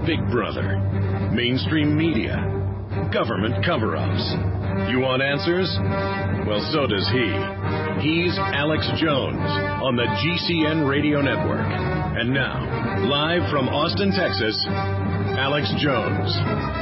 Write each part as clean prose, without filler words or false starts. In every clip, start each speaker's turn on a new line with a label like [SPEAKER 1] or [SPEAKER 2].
[SPEAKER 1] Big Brother, mainstream media, government cover-ups. You want answers? Well, so does he. He's Alex Jones on the GCN Radio Network. And now, live from Austin, Texas, Alex Jones.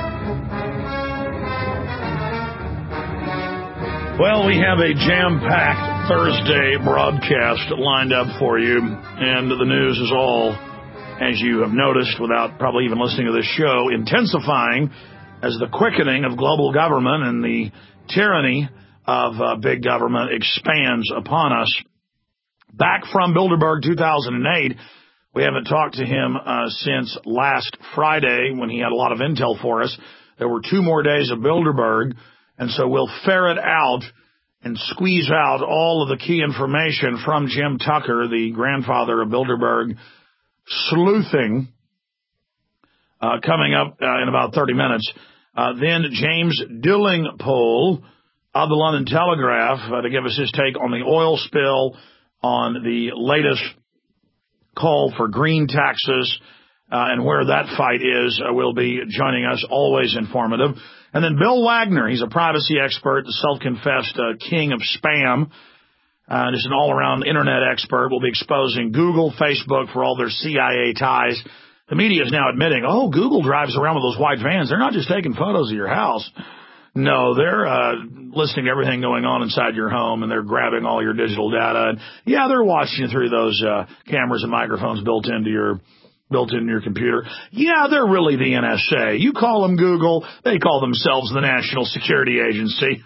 [SPEAKER 2] Well, we have a jam-packed Thursday broadcast lined up for you, and the news is all, as you have noticed without probably even listening to this show, intensifying as the quickening of global government and the tyranny of big government expands upon us. Back from Bilderberg 2008, we haven't talked to him since last Friday when he had a lot of intel for us. There were 2 more days of Bilderberg, and so we'll ferret out and squeeze out all of the key information from Jim Tucker, the grandfather of Bilderberg sleuthing, coming up in about 30 minutes. Then James Dillingpole of the London Telegraph to give us his take on the oil spill, on the latest call for green taxes, and where that fight is, will be joining us, always informative. And then Bill Wagner, he's a privacy expert, the self-confessed king of spam, just an all-around internet expert, will be exposing Google, Facebook for all their CIA ties. The media is now admitting, Google drives around with those white vans. They're not just taking photos of your house. No, they're listening to everything going on inside your home, and they're grabbing all your digital data. And yeah, they're watching you through those cameras and microphones built into your computer. Yeah, they're really the NSA. You call them Google, they call themselves the National Security Agency.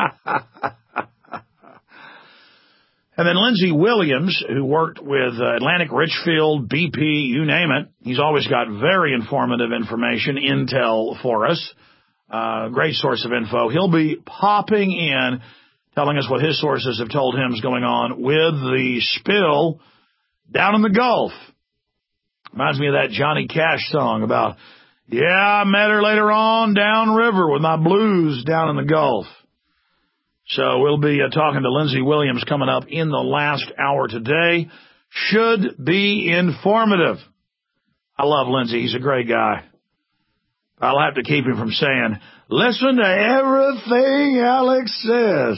[SPEAKER 2] And then Lindsey Williams, who worked with Atlantic Richfield, BP, you name it. He's always got very informative information, intel for us. Great source of info. He'll be popping in, telling us what his sources have told him is going on with the spill down in the Gulf. Reminds me of that Johnny Cash song about, I met her later on downriver with my blues down in the Gulf. So we'll be talking to Lindsey Williams coming up in the last hour today. Should be informative. I love Lindsey. He's a great guy. I'll have to keep him from saying, listen to everything Alex says.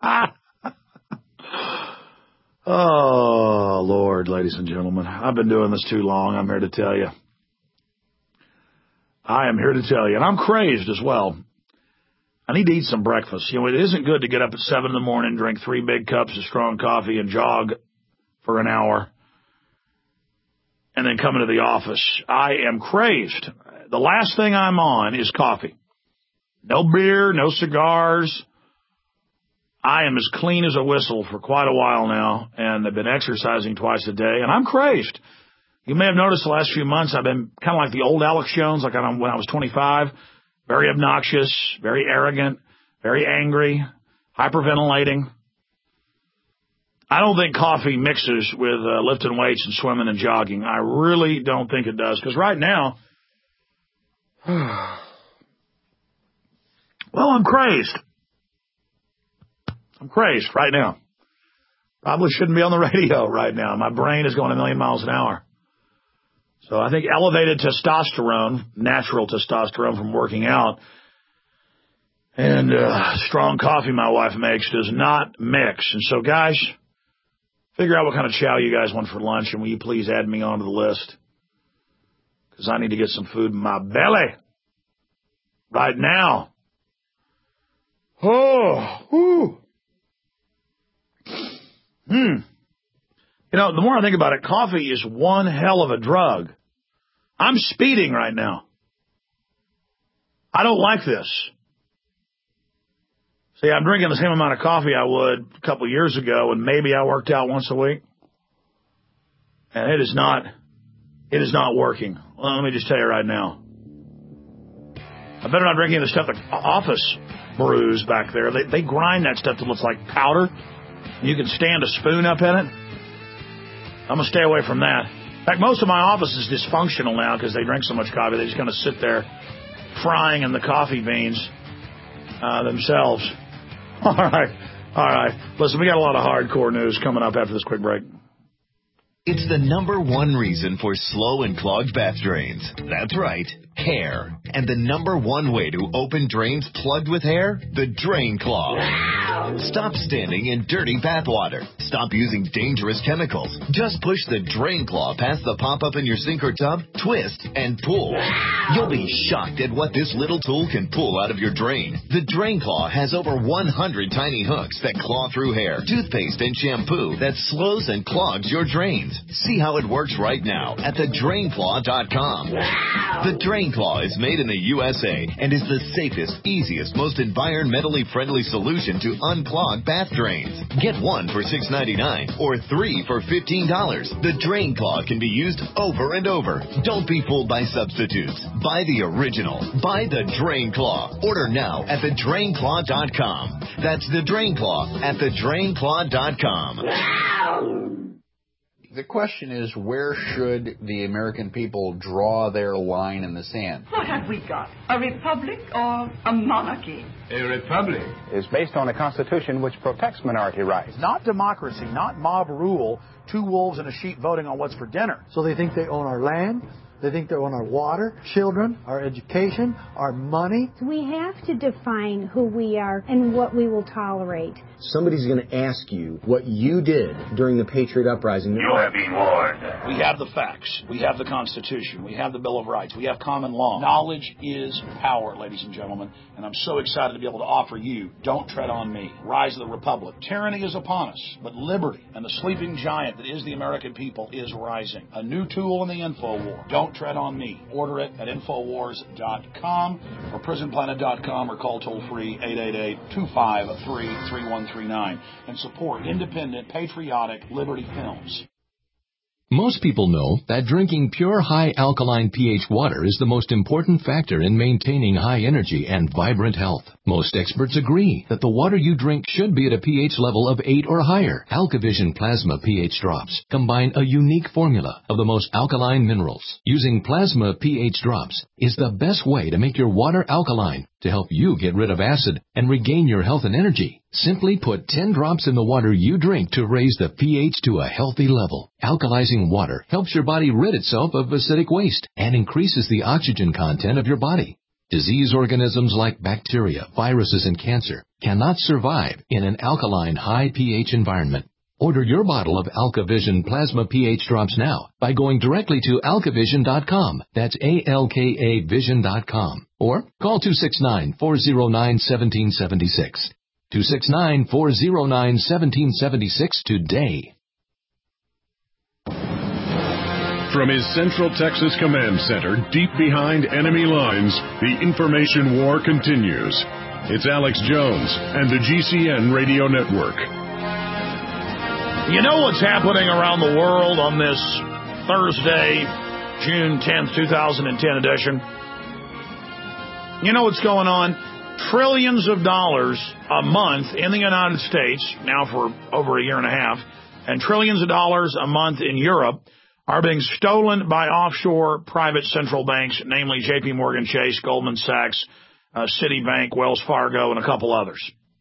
[SPEAKER 2] Oh, Lord, ladies and gentlemen. I've been doing this too long. I'm here to tell you. I am here to tell you. And I'm crazed as well. I need to eat some breakfast. It isn't good to get up at 7 in the morning, drink 3 big cups of strong coffee, and jog for an hour, and then come into the office. I am crazed. The last thing I'm on is coffee. No beer, no cigars. I am as clean as a whistle for quite a while now, and I've been exercising twice a day, and I'm crazed. You may have noticed the last few months I've been kind of like the old Alex Jones, like when I was 25. Very obnoxious, very arrogant, very angry, hyperventilating. I don't think coffee mixes with lifting weights and swimming and jogging. I really don't think it does. Because right now, I'm crazed. I'm crazed right now. Probably shouldn't be on the radio right now. My brain is going a million miles an hour. So I think elevated testosterone, natural testosterone from working out, and strong coffee my wife makes does not mix. And so, guys, figure out what kind of chow you guys want for lunch, and will you please add me onto the list? Because I need to get some food in my belly right now. The more I think about it, coffee is one hell of a drug. I'm speeding right now. I don't like this. See, I'm drinking the same amount of coffee I would a couple of years ago, and maybe I worked out once a week. And it is not working. Well, let me just tell you right now. I better not drink any of the stuff that Office brews back there. They grind that stuff that looks like powder. You can stand a spoon up in it. I'm going to stay away from that. In fact, most of my office is dysfunctional now because they drink so much coffee. They just kind of sit there frying in the coffee beans themselves. All right. Listen, we got a lot of hardcore news coming up after this quick break.
[SPEAKER 3] It's the #1 reason for slow and clogged bath drains. That's right, hair. And the #1 way to open drains plugged with hair? The Drain Claw. Stop standing in dirty bath water. Stop using dangerous chemicals. Just push the Drain Claw past the pop-up in your sink or tub, twist, and pull. You'll be shocked at what this little tool can pull out of your drain. The Drain Claw has over 100 tiny hooks that claw through hair, toothpaste, and shampoo that slows and clogs your drains. See how it works right now at thedrainclaw.com. The Drain Claw is made in the USA and is the safest, easiest, most environmentally friendly solution to unclog bath drains. Get one for $6.99 or 3 for $15. The Drain Claw can be used over and over. Don't be fooled by substitutes. Buy the original. Buy the Drain Claw. Order now at thedrainclaw.com. That's the Drain Claw at thedrainclaw.com.
[SPEAKER 4] The question is, where should the American people draw their line in the sand?
[SPEAKER 5] What have we got? A republic or a monarchy?
[SPEAKER 6] A republic
[SPEAKER 7] is based on a constitution which protects minority rights.
[SPEAKER 8] Not democracy, not mob rule, 2 wolves and a sheep voting on what's for dinner.
[SPEAKER 9] So they think they own our land. They think they own our water, children, our education, our money.
[SPEAKER 10] We have to define who we are and what we will tolerate.
[SPEAKER 11] Somebody's going to ask you what you did during the Patriot Uprising.
[SPEAKER 6] You have been warned.
[SPEAKER 2] We have the facts. We have the Constitution. We have the Bill of Rights. We have common law. Knowledge is power, ladies and gentlemen. And I'm so excited to be able to offer you Don't Tread on Me, Rise of the Republic. Tyranny is upon us, but liberty and the sleeping giant that is the American people is rising. A new tool in the info war. Don't Tread on Me. Order it at Infowars.com or PrisonPlanet.com or call toll-free 888-253-3139 and support independent, patriotic Liberty Films.
[SPEAKER 12] Most people know that drinking pure high alkaline pH water is the most important factor in maintaining high energy and vibrant health. Most experts agree that the water you drink should be at a pH level of 8 or higher. AlkaVision Plasma pH drops combine a unique formula of the most alkaline minerals. Using Plasma pH drops is the best way to make your water alkaline to help you get rid of acid and regain your health and energy. Simply put 10 drops in the water you drink to raise the pH to a healthy level. Alkalizing water helps your body rid itself of acidic waste and increases the oxygen content of your body. Disease organisms like bacteria, viruses, and cancer cannot survive in an alkaline high pH environment. Order your bottle of AlkaVision Plasma pH drops now by going directly to alkavision.com. That's ALKA Vision.com. Or call 269-409-1776. 269-409-1776 today.
[SPEAKER 1] From his Central Texas Command Center, deep behind enemy lines, the information war continues. It's Alex Jones and the GCN Radio Network.
[SPEAKER 2] You know what's happening around the world on this Thursday, June 10th, 2010 edition? You know what's going on? Trillions of dollars a month in the United States, now for over a year and a half, and trillions of dollars a month in Europe are being stolen by offshore private central banks, namely J.P. Morgan Chase, Goldman Sachs, Citibank, Wells Fargo, and a couple others.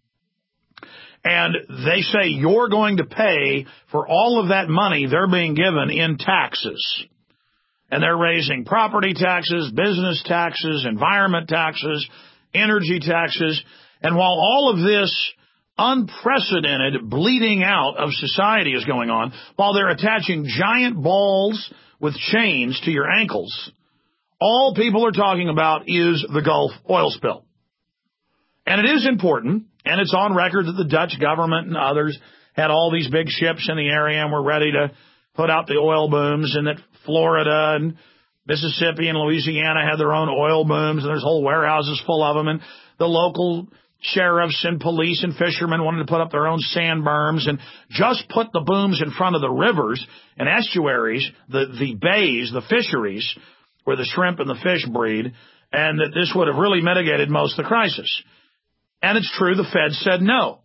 [SPEAKER 2] And they say you're going to pay for all of that money they're being given in taxes. And they're raising property taxes, business taxes, environment taxes, energy taxes. And while all of this unprecedented bleeding out of society is going on, while they're attaching giant balls with chains to your ankles, all people are talking about is the Gulf oil spill. And it is important, and it's on record that the Dutch government and others had all these big ships in the area and were ready to put out the oil booms, and that Florida and Mississippi and Louisiana had their own oil booms, and there's whole warehouses full of them, and the local sheriffs and police and fishermen wanted to put up their own sand berms and just put the booms in front of the rivers and estuaries, the bays, the fisheries where the shrimp and the fish breed, and that this would have really mitigated most of the crisis. And it's true, the Fed said no,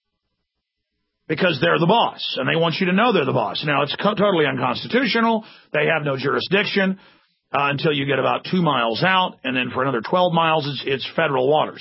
[SPEAKER 2] because they're the boss, and they want you to know they're the boss. Now, it's totally unconstitutional. They have no jurisdiction until you get about 2 miles out, and then for another 12 miles, it's federal waters.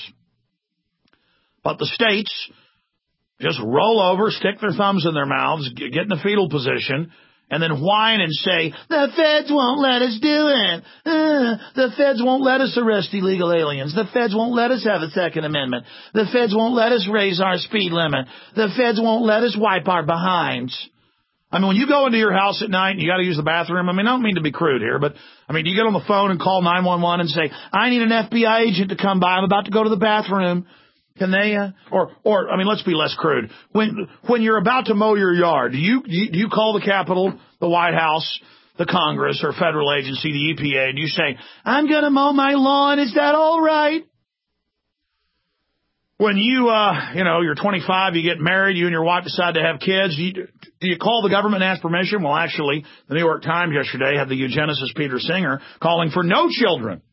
[SPEAKER 2] But the states just roll over, stick their thumbs in their mouths, get in the fetal position, and then whine and say, the feds won't let us do it. The feds won't let us arrest illegal aliens. The feds won't let us have a Second Amendment. The feds won't let us raise our speed limit. The feds won't let us wipe our behinds. I mean, when you go into your house at night and you got to use the bathroom, I mean, I don't mean to be crude here, but, I mean, do you get on the phone and call 911 and say, I need an FBI agent to come by. I'm about to go to the bathroom. Can they, or I mean, let's be less crude. When you're about to mow your yard, do you call the Capitol, the White House, the Congress, or federal agency, the EPA, and you say, I'm going to mow my lawn. Is that all right? When you're 25, you get married, you and your wife decide to have kids, do you call the government and ask permission? Well, actually, the New York Times yesterday had the eugenicist Peter Singer calling for no children.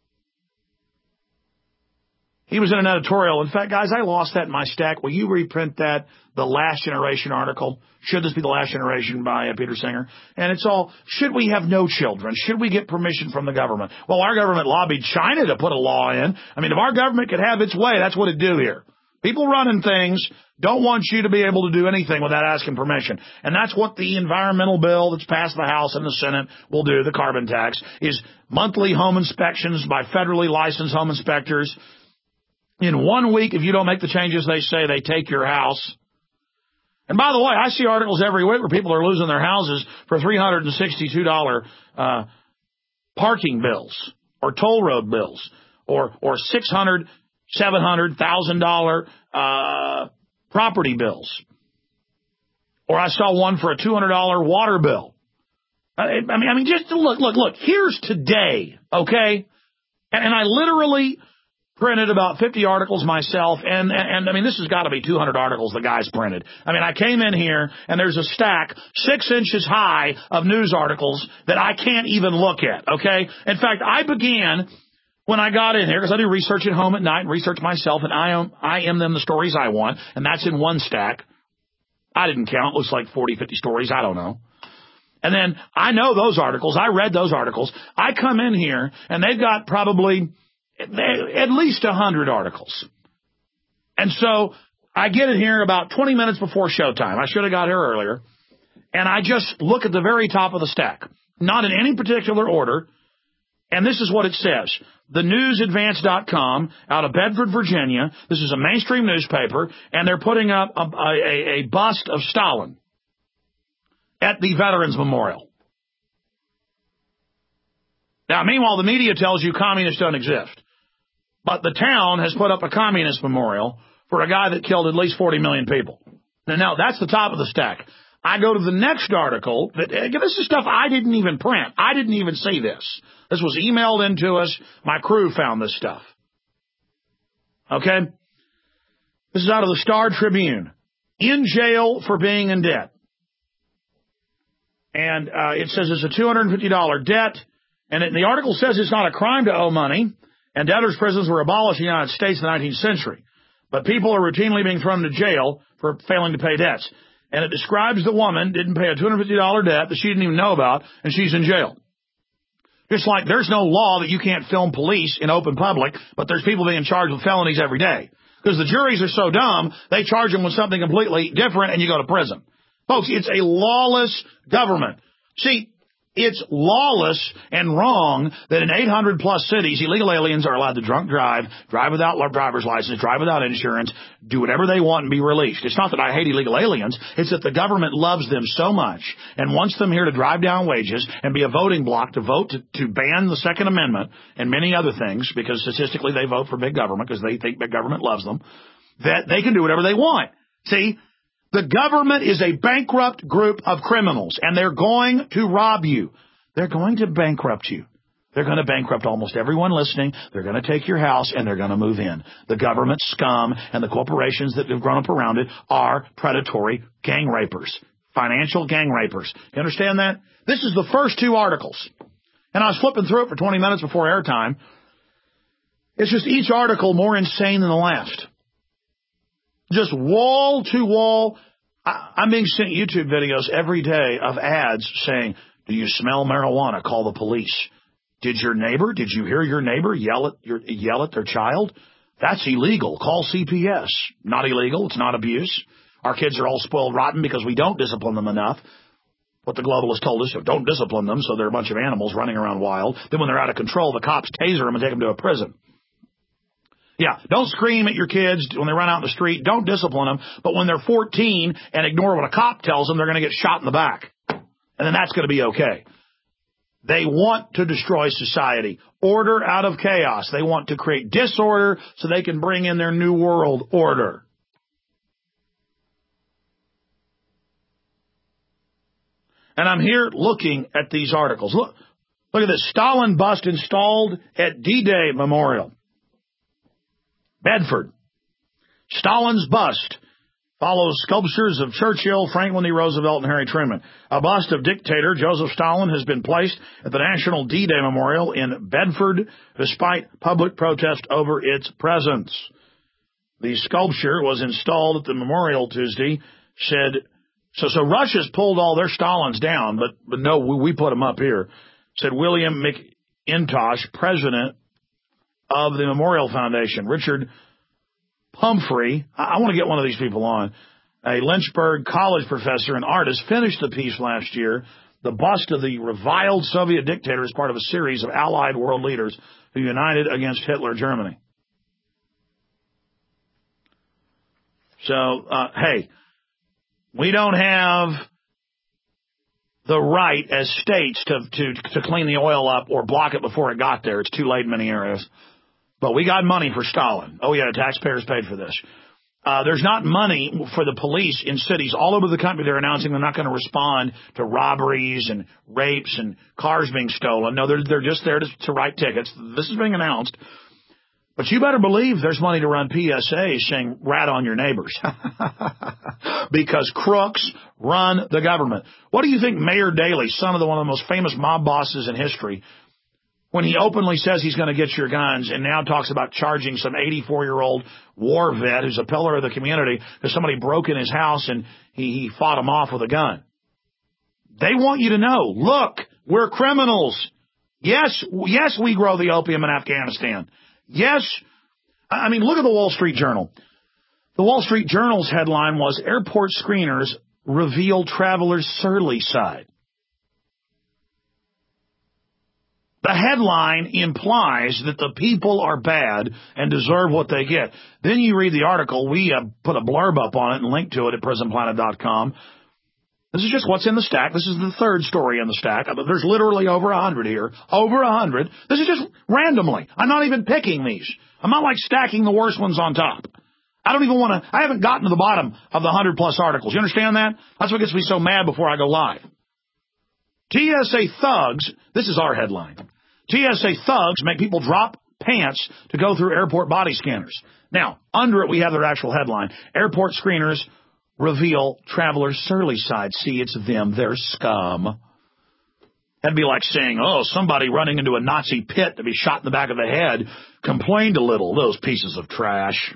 [SPEAKER 2] He was in an editorial. In fact, guys, I lost that in my stack. Will you reprint that, the Last Generation article? Should this be the Last Generation by Peter Singer? And it's all, should we have no children? Should we get permission from the government? Well, our government lobbied China to put a law in. I mean, if our government could have its way, that's what it'd do here. People running things don't want you to be able to do anything without asking permission. And that's what the environmental bill that's passed the House and the Senate will do, the carbon tax, is monthly home inspections by federally licensed home inspectors. In 1 week, if you don't make the changes they say, they take your house. And by the way, I see articles every week where people are losing their houses for $362 parking bills or toll road bills or $600, $700, $1,000 property bills. Or I saw one for a $200 water bill. I mean, just look. Here's today, okay? And I literally printed about 50 articles myself, and I mean, this has got to be 200 articles the guy's printed. I mean, I came in here, and there's a stack 6 inches high of news articles that I can't even look at, okay? In fact, I began, when I got in here, because I do research at home at night and research myself, and I am them the stories I want, and that's in one stack. I didn't count. It looks like 40, 50 stories. I don't know. And then I know those articles. I read those articles. I come in here, and they've got probably at least 100 articles. And so I get in here about 20 minutes before showtime. I should have got here earlier. And I just look at the very top of the stack, not in any particular order. And this is what it says. TheNewsAdvance.com out of Bedford, Virginia. This is a mainstream newspaper, and they're putting up a bust of Stalin at the Veterans Memorial. Now, meanwhile, the media tells you communists don't exist. But the town has put up a communist memorial for a guy that killed at least 40 million people. Now, that's the top of the stack. I go to the next article. This is stuff I didn't even print. I didn't even see this. This was emailed into us. My crew found this stuff. Okay? This is out of the Star Tribune. In jail for being in debt. And it says it's a $250 debt. And the article says it's not a crime to owe money. And debtors' prisons were abolished in the United States in the 19th century. But people are routinely being thrown into jail for failing to pay debts. And it describes the woman didn't pay a $250 debt that she didn't even know about, and she's in jail. Just like there's no law that you can't film police in open public, but there's people being charged with felonies every day. Because the juries are so dumb, they charge them with something completely different, and you go to prison. Folks, it's a lawless government. See, it's lawless and wrong that in 800-plus cities, illegal aliens are allowed to drunk drive without driver's license, drive without insurance, do whatever they want and be released. It's not that I hate illegal aliens. It's that the government loves them so much and wants them here to drive down wages and be a voting bloc to vote to ban the Second Amendment and many other things, because statistically they vote for big government because they think big government loves them, that they can do whatever they want. See? The government is a bankrupt group of criminals, and they're going to rob you. They're going to bankrupt you. They're going to bankrupt almost everyone listening. They're going to take your house, and they're going to move in. The government scum and the corporations that have grown up around it are predatory gang rapers, financial gang rapers. You understand that? This is the first 2 articles. And I was flipping through it for 20 minutes before airtime. It's just each article more insane than the last. Just wall to wall. I'm being sent YouTube videos every day of ads saying, do you smell marijuana? Call the police. Did you hear your neighbor yell at their child? That's illegal. Call CPS. Not illegal. It's not abuse. Our kids are all spoiled rotten because we don't discipline them enough. what the globalists told us. So don't discipline them, so they're a bunch of animals running around wild. Then when they're out of control, the cops taser them and take them to a prison. Yeah, don't scream at your kids when they run out in the street. Don't discipline them. But when they're 14 and ignore what a cop tells them, they're going to get shot in the back. And then that's going to be okay. They want to destroy society. Order out of chaos. They want to create disorder so they can bring in their new world order. And I'm here looking at these articles. Look at this. Stalin bust installed at D-Day Memorial. Bedford. Stalin's bust follows sculptures of Churchill, Franklin D. Roosevelt, and Harry Truman. A bust of dictator Joseph Stalin has been placed at the National D-Day Memorial in Bedford, despite public protest over its presence. The sculpture was installed at the memorial Tuesday, said... So Russia's pulled all their Stalins down, but no, we put them up here, said William McIntosh, president of the Memorial Foundation. Richard Pumphrey, I want to get one of these people on, a Lynchburg College professor and artist, finished the piece last year. The bust of the reviled Soviet dictator is part of a series of allied world leaders who united against Hitler Germany. So, hey, we don't have the right as states to clean the oil up or block it before it got there. It's too late in many areas. But we got money for Stalin. Oh, yeah, taxpayers paid for this. There's not money for the police in cities all over the country. They're announcing they're not going to respond to robberies and rapes and cars being stolen. No, they're just there to write tickets. This is being announced. But you better believe there's money to run PSAs saying rat on your neighbors. Because crooks run the government. What do you think Mayor Daley, son of one of the most famous mob bosses in history, when he openly says he's going to get your guns and now talks about charging some 84-year-old war vet who's a pillar of the community because somebody broke in his house and he fought him off with a gun? They want you to know, look, we're criminals. Yes, we grow the opium in Afghanistan. Yes, I mean, look at the Wall Street Journal. The Wall Street Journal's headline was, Airport Screeners Reveal Travelers' Surly Side. The headline implies that the people are bad and deserve what they get. Then you read the article. We put a blurb up on it and link to it at prisonplanet.com. This is just what's in the stack. This is the third story in the stack. There's literally over 100 here. Over 100. This is just randomly. I'm not even picking these. I'm not like stacking the worst ones on top. I don't even want to, I haven't gotten to the bottom of the 100 plus articles. You understand that? That's what gets me so mad before I go live. TSA thugs, this is our headline. TSA thugs make people drop pants to go through airport body scanners. Now, under it we have their actual headline. Airport screeners reveal travelers' surly side. See, it's them. They're scum. That'd be like saying, oh, somebody running into a Nazi pit to be shot in the back of the head complained a little. Those pieces of trash.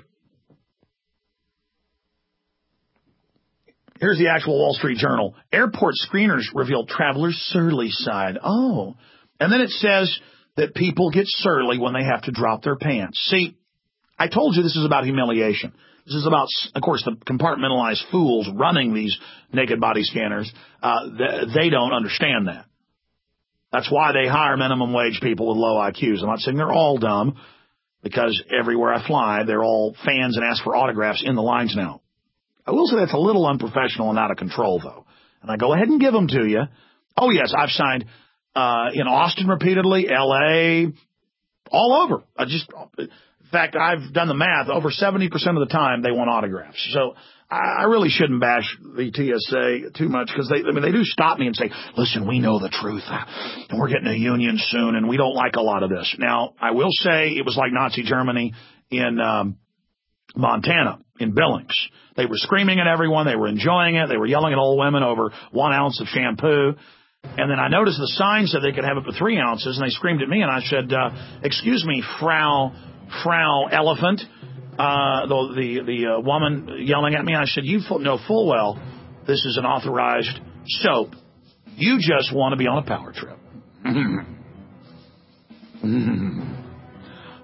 [SPEAKER 2] Here's the actual Wall Street Journal. Airport screeners reveal travelers' surly side. Oh. And then it says that people get surly when they have to drop their pants. See, I told you this is about humiliation. This is about, of course, the compartmentalized fools running these naked body scanners. They don't understand that. That's why they hire minimum wage people with low IQs. I'm not saying they're all dumb, because everywhere I fly, they're all fans and ask for autographs in the lines now. I will say that's a little unprofessional and out of control, though. And I go ahead and give them to you. Oh, yes, I've signed in Austin repeatedly, L.A., all over. In fact, I've done the math. Over 70% of the time, they want autographs. So I really shouldn't bash the TSA too much, because they do stop me and say, listen, we know the truth, and we're getting a union soon, and we don't like a lot of this. Now, I will say it was like Nazi Germany in Montana, in Billings. They were screaming at everyone. They were enjoying it. They were yelling at old women over 1 ounce of shampoo. And then I noticed the sign said they could have up to 3 ounces, and they screamed at me, and I said, excuse me, Frau Elephant, the woman yelling at me. I said, you know full well this is an authorized soap. You just want to be on a power trip.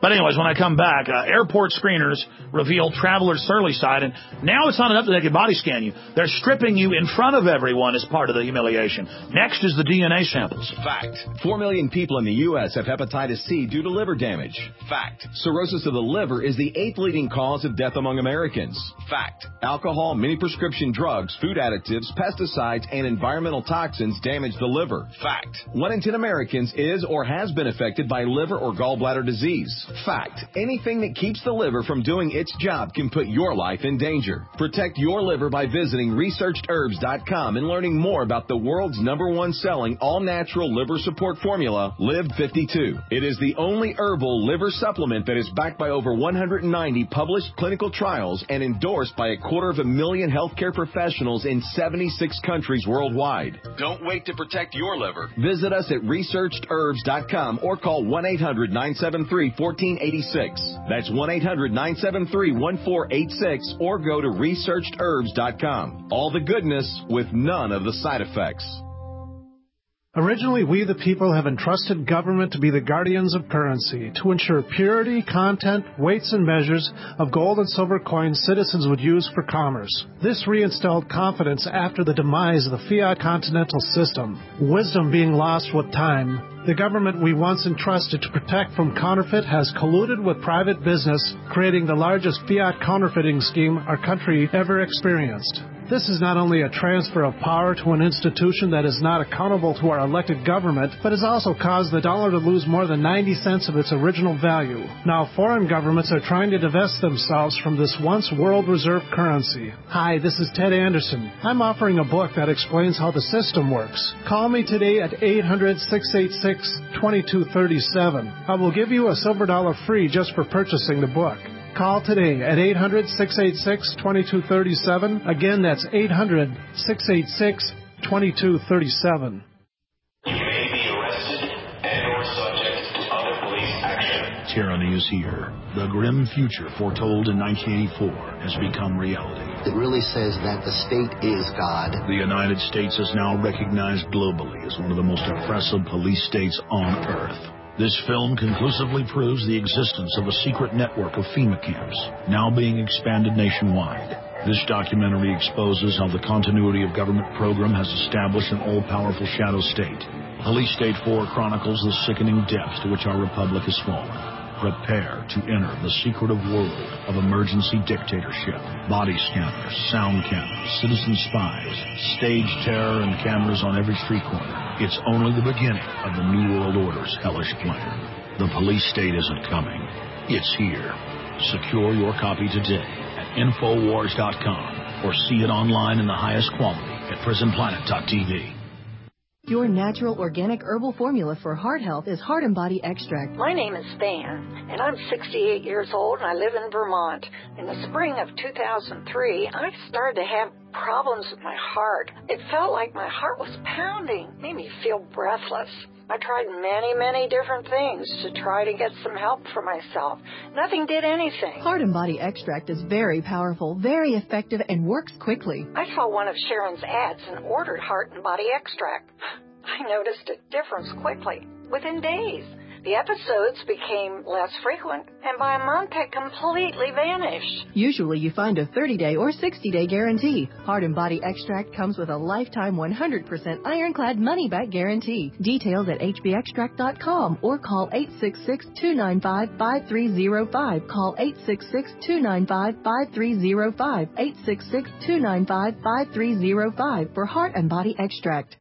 [SPEAKER 2] But anyways, when I come back, airport screeners reveal traveler's surly side, and now it's not enough that they can body scan you. They're stripping you in front of everyone as part of the humiliation. Next is the DNA samples.
[SPEAKER 13] Fact. 4 million people in the U.S. have hepatitis C due to liver damage. Fact. Cirrhosis of the liver is the 8th leading cause of death among Americans. Fact. Alcohol, many prescription drugs, food additives, pesticides, and environmental toxins damage the liver. Fact. 1 in 10 Americans is or has been affected by liver or gallbladder disease. Fact. Anything that keeps the liver from doing its job can put your life in danger. Protect your liver by visiting ResearchedHerbs.com and learning more about the world's #1 selling all-natural liver support formula, Live52. It is the only herbal liver supplement that is backed by over 190 published clinical trials and endorsed by 250,000 healthcare professionals in 76 countries worldwide. Don't wait to protect your liver. Visit us at ResearchedHerbs.com or call 1-800-973-1486. That's 1-800-973-1486 or go to ResearchedHerbs.com. All the goodness with none of the side effects.
[SPEAKER 14] Originally, we the people have entrusted government to be the guardians of currency, to ensure purity, content, weights, and measures of gold and silver coins citizens would use for commerce. This reinstalled confidence after the demise of the fiat continental system, wisdom being lost with time. The government we once entrusted to protect from counterfeit has colluded with private business, creating the largest fiat counterfeiting scheme our country ever experienced. This is not only a transfer of power to an institution that is not accountable to our elected government, but has also caused the dollar to lose more than 90 cents of its original value. Now foreign governments are trying to divest themselves from this once world reserve currency. Hi, this is Ted Anderson. I'm offering a book that explains how the system works. Call me today at 800-686-2237. I will give you a silver dollar free just for purchasing the book. Call today at 800-686-2237. Again, that's 800-686-2237.
[SPEAKER 15] You may be arrested and or subject to other police action.
[SPEAKER 2] Tyranny is here. The grim future foretold in 1984 has become reality.
[SPEAKER 16] It really says that the state is God.
[SPEAKER 2] The United States is now recognized globally as one of the most oppressive police states on earth. This film conclusively proves the existence of a secret network of FEMA camps, now being expanded nationwide. This documentary exposes how the continuity of government program has established an all-powerful shadow state. Police State 4 chronicles the sickening depths to which our republic has fallen. Prepare to enter the secretive world of emergency dictatorship. Body scanners, sound cameras, citizen spies, stage terror, and cameras on every street corner. It's only the beginning of the New World Order's hellish plan. The police state isn't coming. It's here. Secure your copy today at Infowars.com or see it online in the highest quality at PrisonPlanet.tv.
[SPEAKER 17] Your natural organic herbal formula for heart health is Heart and Body Extract.
[SPEAKER 18] My name is Stan, and I'm 68 years old, and I live in Vermont. In the spring of 2003, I started to have problems with my heart. It felt like my heart was pounding, made me feel breathless. I tried many different things to try to get some help for myself. Nothing did anything.
[SPEAKER 17] Heart and Body Extract is very powerful, very effective, and works quickly.
[SPEAKER 18] I saw one of Sharon's ads and ordered Heart and Body Extract. I noticed a difference quickly, within days. The episodes became less frequent, and by a month had completely vanished.
[SPEAKER 17] Usually you find a 30-day or 60-day guarantee. Heart and Body Extract comes with a lifetime 100% ironclad money-back guarantee. Details at hbextract.com or call 866-295-5305. Call 866-295-5305. 866-295-5305 for Heart and Body Extract.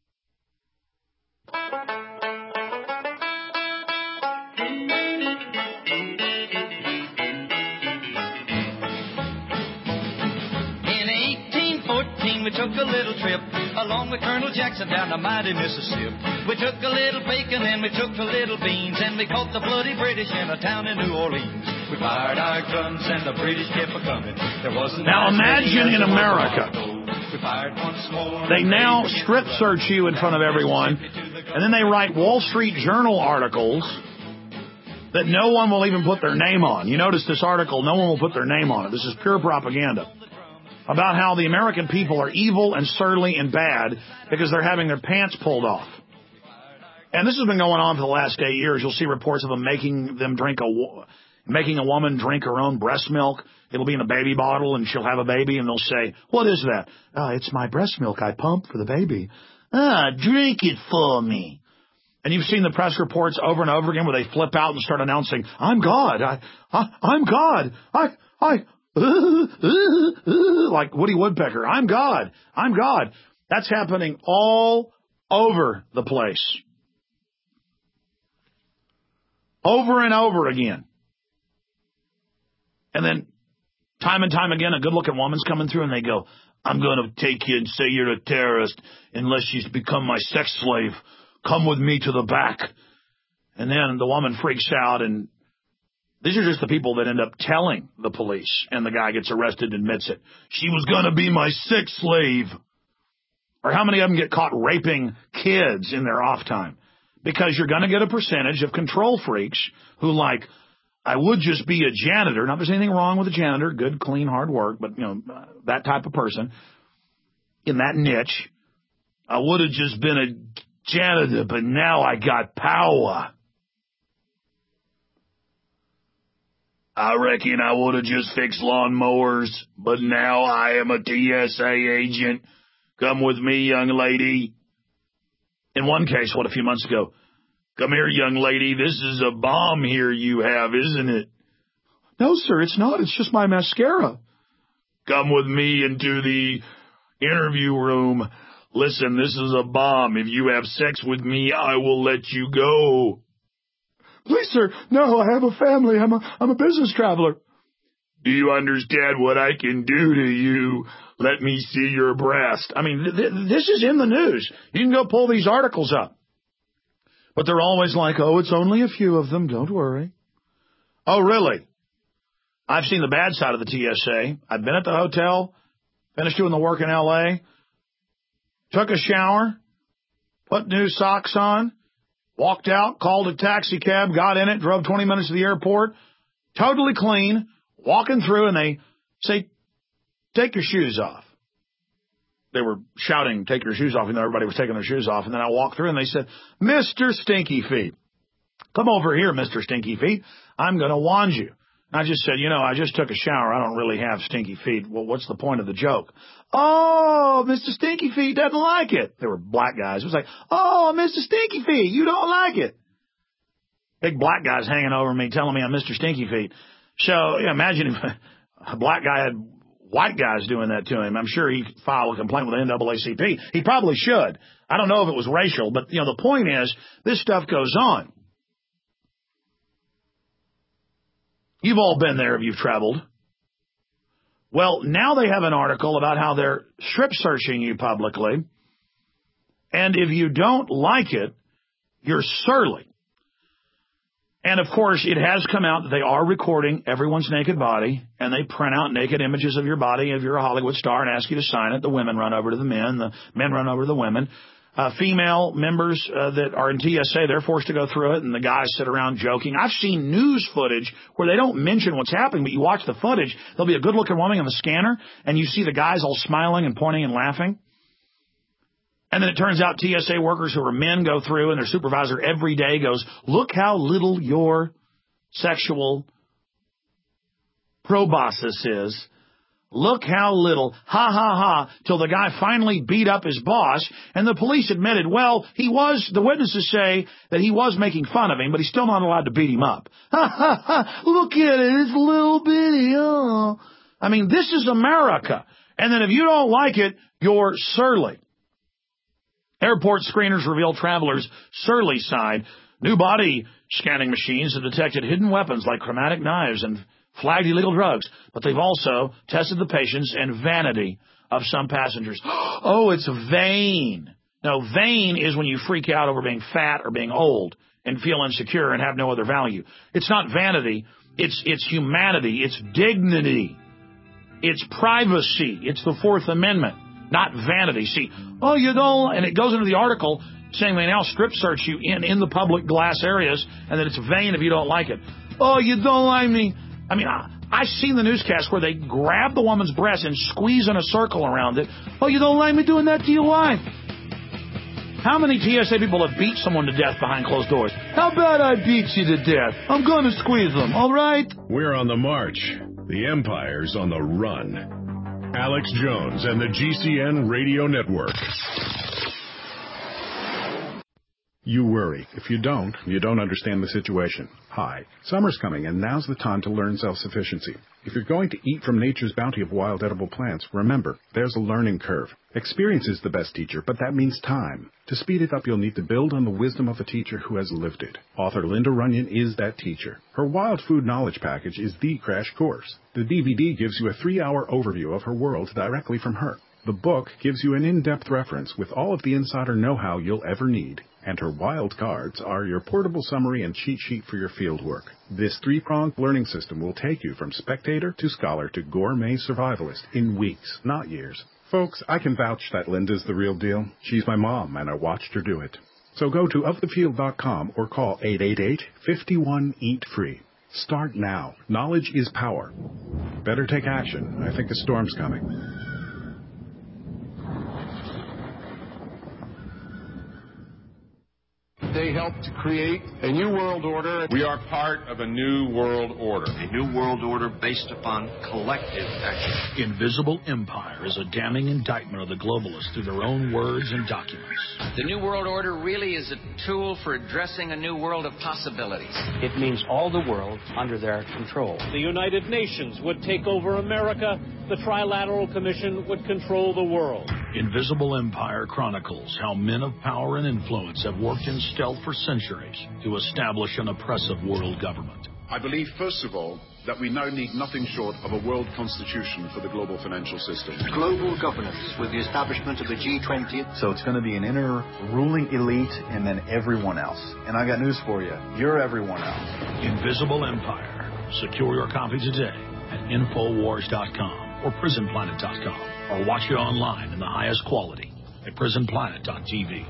[SPEAKER 19] We took a little trip along with Colonel Jackson down the mighty Mississippi. We took a little bacon and we took a little beans, and we caught the bloody British in a town in New Orleans. We fired our guns and the British kept a-coming. There wasn't.
[SPEAKER 2] Now imagine in America, they now strip search you in front of everyone, and then they write Wall Street Journal articles that no one will even put their name on. You notice this article, no one will put their name on it. This is pure propaganda. About how the American people are evil and surly and bad because they're having their pants pulled off. And this has been going on for the last 8 years. You'll see reports of them making a woman drink her own breast milk. It'll be in a baby bottle, and she'll have a baby, and they'll say, "What is that?" "It's my breast milk I pump for the baby." "Drink it for me." And you've seen the press reports over and over again where they flip out and start announcing, "I'm God. I'm God. like Woody Woodpecker. I'm God. I'm God." That's happening all over the place. Over and over again. And then, time and time again, a good-looking woman's coming through, and they go, "I'm going to take you and say you're a terrorist unless you become my sex slave. Come with me to the back." And then the woman freaks out, and these are just the people that end up telling the police, and the guy gets arrested and admits it. "She was going to be my sex slave." Or how many of them get caught raping kids in their off time? Because you're going to get a percentage of control freaks who like, "I would just be a janitor." Not there's anything wrong with a janitor. Good, clean, hard work. But, that type of person in that niche. "I would have just been a janitor, but now I got power. I reckon I would have just fixed lawnmowers, but now I am a TSA agent. Come with me, young lady." In one case, a few months ago, "Come here, young lady. This is a bomb here you have, isn't it?" "No, sir, it's not. It's just my mascara." "Come with me into the interview room. Listen, this is a bomb. If you have sex with me, I will let you go." "Please, sir, no, I have a family. I'm a business traveler." "Do you understand what I can do to you? Let me see your breast." I mean, this is in the news. You can go pull these articles up. But they're always like, "Oh, it's only a few of them. Don't worry." Oh, really? I've seen the bad side of the TSA. I've been at the hotel, finished doing the work in L.A., took a shower, put new socks on, walked out, called a taxi cab, got in it, drove 20 minutes to the airport, totally clean, walking through, and they say, "Take your shoes off." They were shouting, "Take your shoes off," and everybody was taking their shoes off. And then I walked through, and they said, "Mr. Stinky Feet, come over here, Mr. Stinky Feet. I'm going to wand you." And I just said, "I just took a shower. I don't really have stinky feet." "Well, what's the point of the joke?" "Oh, Mr. Stinky Feet doesn't like it." They were black guys. It was like, "Oh, Mr. Stinky Feet, you don't like it." Big black guys hanging over me telling me I'm Mr. Stinky Feet. So imagine if a black guy had white guys doing that to him. I'm sure he'd file a complaint with the NAACP. He probably should. I don't know if it was racial, but, the point is, this stuff goes on. You've all been there if you've traveled. Well, now they have an article about how they're strip searching you publicly. And if you don't like it, you're surly. And, of course, it has come out that they are recording everyone's naked body, and they print out naked images of your body if you're a Hollywood star and ask you to sign it. The women run over to the men run over to the women. Female members that are in TSA, they're forced to go through it, and the guys sit around joking. I've seen news footage where they don't mention what's happening, but you watch the footage, there'll be a good-looking woman on the scanner, and you see the guys all smiling and pointing and laughing. And then it turns out TSA workers who are men go through, and their supervisor every day goes, "Look how little your sexual proboscis is. Look how little, ha, ha, ha," till the guy finally beat up his boss, and the police admitted, the witnesses say that he was making fun of him, but he's still not allowed to beat him up. Ha, ha, ha, look at it, it's little bitty, oh. I mean, this is America. And then if you don't like it, you're surly. Airport screeners reveal travelers' surly side. New body scanning machines have detected hidden weapons like chromatic knives and flagged illegal drugs, but they've also tested the patience and vanity of some passengers. Oh, it's vain. No, vain is when you freak out over being fat or being old and feel insecure and have no other value. It's not vanity. It's humanity. It's dignity. It's privacy. It's the Fourth Amendment, not vanity. See, you don't, and it goes into the article saying they now strip search you in the public glass areas and that it's vain if you don't like it. Oh, you don't like me. I mean, I've seen the newscast where they grab the woman's breast and squeeze in a circle around it. Oh, you don't like me doing that to your wife? How many TSA people have beat someone to death behind closed doors? How about I beat you to death? I'm going to squeeze them, all right?
[SPEAKER 1] We're on the march. The Empire's on the run. Alex Jones and the GCN Radio Network.
[SPEAKER 20] You worry. If you don't understand the situation. Hi, summer's coming, and now's the time to learn self-sufficiency. If you're going to eat from nature's bounty of wild edible plants, remember, there's a learning curve. Experience is the best teacher, but that means time. To speed it up, you'll need to build on the wisdom of a teacher who has lived it. Author Linda Runyon is that teacher. Her Wild Food Knowledge Package is the crash course. The DVD gives you a 3-hour overview of her world directly from her. The book gives you an in-depth reference with all of the insider know-how you'll ever need. And her wild cards are your portable summary and cheat sheet for your field work. This 3-pronged learning system will take you from spectator to scholar to gourmet survivalist in weeks, not years. Folks, I can vouch that Linda's the real deal. She's my mom, and I watched her do it. So go to ofthefield.com or call 888-51-EAT-FREE. Start now. Knowledge is power. Better take action. I think a storm's coming.
[SPEAKER 21] They helped to create a new world order. We are part of a new world order.
[SPEAKER 22] A new world order based upon collective action.
[SPEAKER 2] Invisible Empire is a damning indictment of the globalists through their own words and documents.
[SPEAKER 23] The new world order really is a tool for addressing a new world of possibilities.
[SPEAKER 24] It means all the world under their control.
[SPEAKER 25] The United Nations would take over America. The Trilateral Commission would control the world.
[SPEAKER 2] Invisible Empire chronicles how men of power and influence have worked in stealth for centuries to establish an oppressive world government.
[SPEAKER 26] I believe, first of all, that we now need nothing short of a world constitution for the global financial system.
[SPEAKER 27] Global governance with the establishment of the G20.
[SPEAKER 28] So it's going to be an inner ruling elite and then everyone else. And I got news for you. You're everyone else.
[SPEAKER 2] Invisible Empire. Secure your copy today at Infowars.com or PrisonPlanet.com, or watch it online in the highest quality at PrisonPlanet.tv.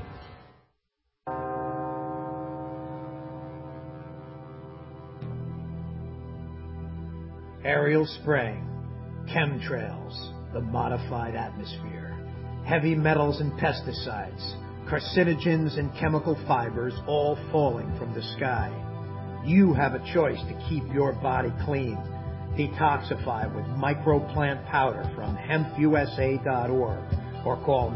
[SPEAKER 29] Aerial spraying, chemtrails, the modified atmosphere, heavy metals and pesticides, carcinogens and chemical fibers all falling from the sky. You have a choice to keep your body clean. Detoxify with microplant powder from hempusa.org or call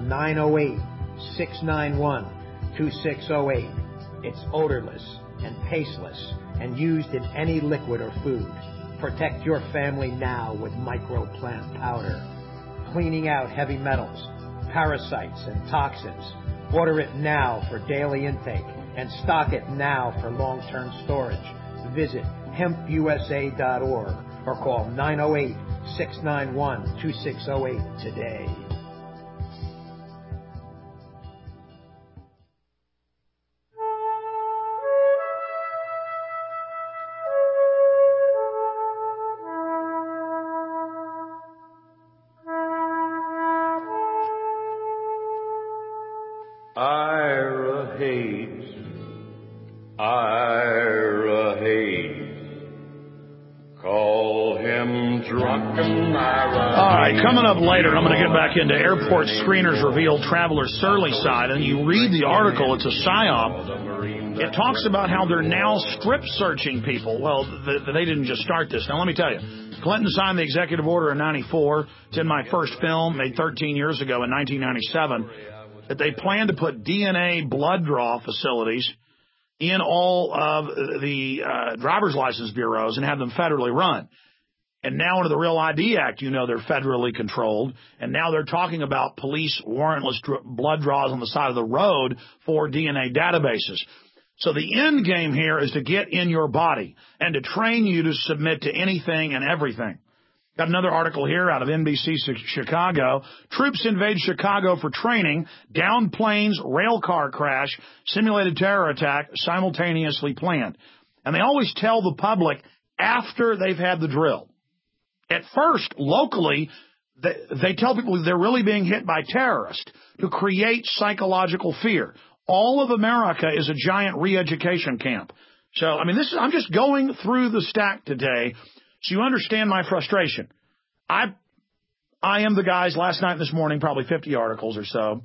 [SPEAKER 29] 908-691-2608. It's odorless and tasteless and used in any liquid or food. Protect your family now with microplant powder. Cleaning out heavy metals, parasites, and toxins. Order it now for daily intake and stock it now for long-term storage. Visit hempusa.org or call 908-691-2608 today.
[SPEAKER 21] Ira hates. Ira hates. Call him drunken Ira.
[SPEAKER 2] All right, coming up later, I'm going to get back into airport screeners reveal traveler surly side, and you read the article, it's a PSYOP. It talks about how they're now strip searching people. Well, they didn't just start this. Now, let me tell you, Clinton signed the executive order in 94. It's in my first film, made 13 years ago in 1997, that they plan to put DNA blood draw facilities in all of the driver's license bureaus and have them federally run. And now under the Real ID Act, you know they're federally controlled. And now they're talking about police warrantless blood draws on the side of the road for DNA databases. So the end game here is to get in your body and to train you to submit to anything and everything. Got another article here out of NBC Chicago. Troops invade Chicago for training. Downed planes, rail car crash, simulated terror attack simultaneously planned. And they always tell the public after they've had the drill. At first, locally, they tell people they're really being hit by terrorists to create psychological fear. All of America is a giant re-education camp. So, I mean, I'm just going through the stack today so you understand my frustration. I am the guys last night and this morning, probably 50 articles or so,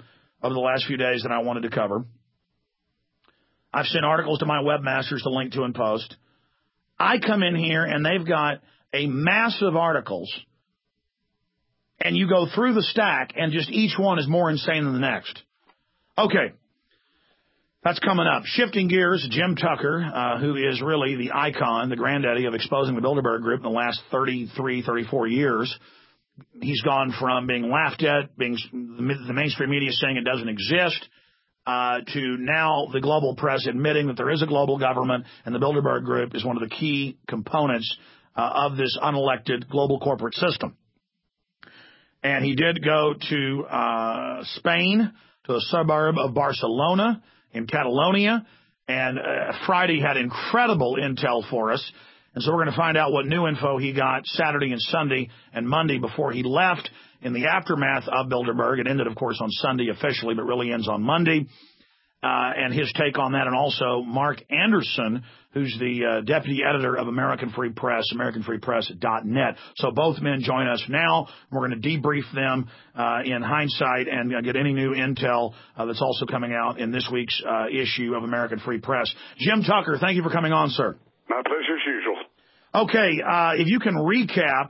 [SPEAKER 2] over the last few days that I wanted to cover. I've sent articles to my webmasters to link to and post. I come in here and they've got a mass of articles, and you go through the stack, and just each one is more insane than the next. Okay, that's coming up. Shifting gears, Jim Tucker, who is really the icon, the granddaddy of exposing the Bilderberg Group in the last 33, 34 years. He's gone from being laughed at, being the mainstream media saying it doesn't exist, to now the global press admitting that there is a global government, and the Bilderberg Group is one of the key components of this unelected global corporate system. And he did go to Spain, to a suburb of Barcelona in Catalonia, and Friday had incredible intel for us. And so we're going to find out what new info he got Saturday and Sunday and Monday before he left in the aftermath of Bilderberg. It ended, of course, on Sunday officially, but really ends on Monday. And his take on that, and also Mark Anderson, who's the deputy editor of American Free Press, AmericanFreePress.net. So both men join us now. We're going to debrief them in hindsight and get any new intel that's also coming out in this week's issue of American Free Press. Jim Tucker, thank you for coming on, sir.
[SPEAKER 3] My pleasure as usual.
[SPEAKER 2] Okay, if you can recap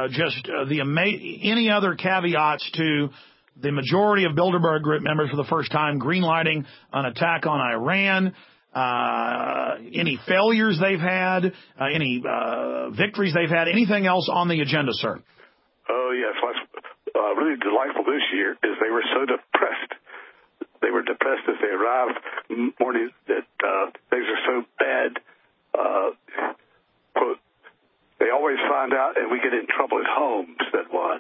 [SPEAKER 2] any other caveats to the majority of Bilderberg Group members for the first time greenlighting an attack on Iran, any failures they've had, any victories they've had, anything else on the agenda, sir?
[SPEAKER 3] Oh, yes. What's really delightful this year is they were so depressed. They were depressed as they arrived morning that things are so bad. Quote, they always find out and we get in trouble at home, said one.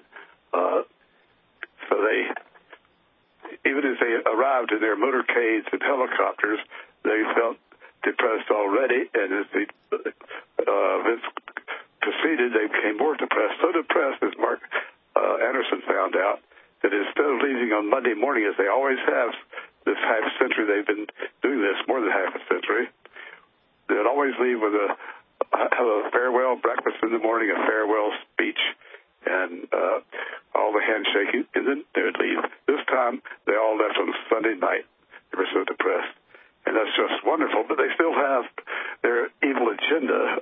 [SPEAKER 3] So they, even as they arrived in their motorcades and helicopters, they felt depressed already, and as the events proceeded, they became more depressed. So depressed, as Mark Anderson found out, that instead of leaving on Monday morning, as they always have this half century, they've been doing this more than half a century, they'd always leave with have a farewell breakfast in the morning, a farewell speech, and all the handshaking, and then they would leave. This time, they all left on Sunday night. They were so depressed. And that's just wonderful, but they still have their evil agenda.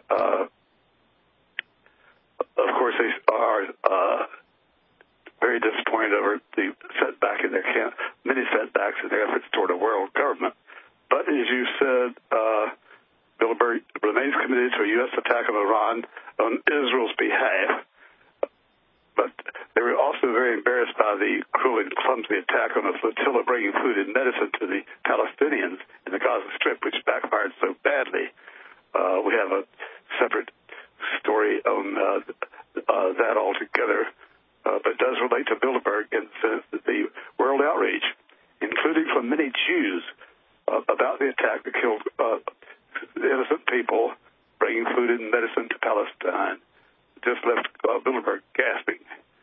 [SPEAKER 3] Of course, they are very disappointed over the setback in their many setbacks in their efforts toward a world government. But as you said, Bilderberg remains committed to a U.S. attack on Iran on Israel's behalf. But they were also very embarrassed by the cruel and clumsy attack on a flotilla bringing food and medicine to the Palestinians in the Gaza Strip, which backfired so badly. We have a separate story on that altogether, but it does relate to Bilderberg in the sense that the world outrage, including from many Jews, about the attack that killed innocent people bringing food and medicine to Palestine, just left Bilderberg gasping.